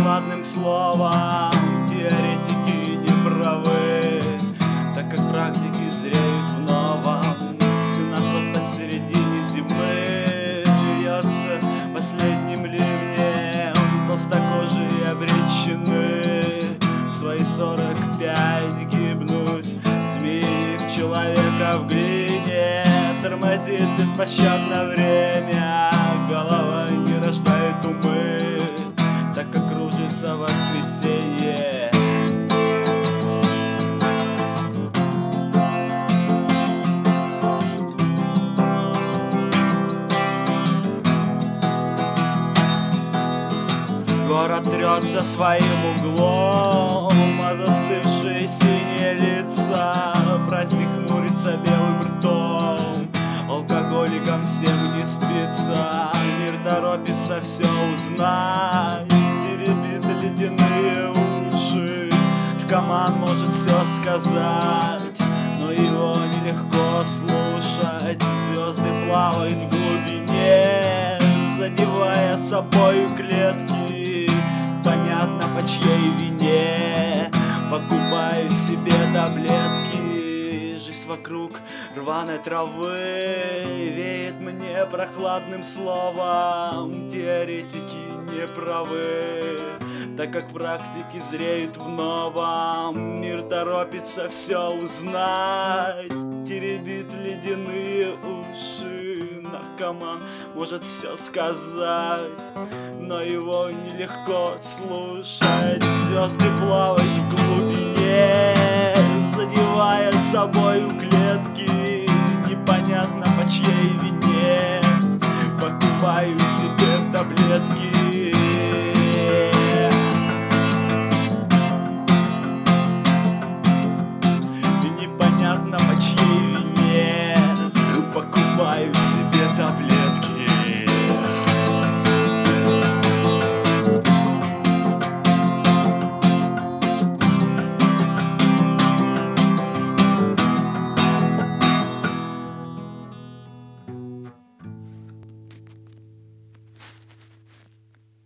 прохладным словом. Теоретики не правы, так как практики зреют в новом. Синокос посередине зимы льется последним ливнем. Толстокожие обречены в свои 45 гибнуть. Змеи человека в глине тормозит беспощадно время. Голова не рождает умы, так как кружится воскресенье. Город трется своим углом, а застывшие синие лица. Праздник хмурится белым ртом, алкоголикам всем не спится. Мир торопится все узнать, теребит ледяные уши. Наркоман может все сказать, но его нелегко слушать. Звезды плавают в глубине, задевая собою клетки. Понятно, по чьей вине покупаю себе таблетки. Жизнь вокруг рваной травы веет мне прохладным словом. Теоретики не правы, так как практики зреют в новом. Мир торопится все узнать, теребит ледяные уши. Наркоман может все сказать, но его нелегко слушать. Звезды плавают в глубине, задевая собою клетки. Непонятно, по чьей вине покупаю себе таблетки. И непонятно, по чьей вине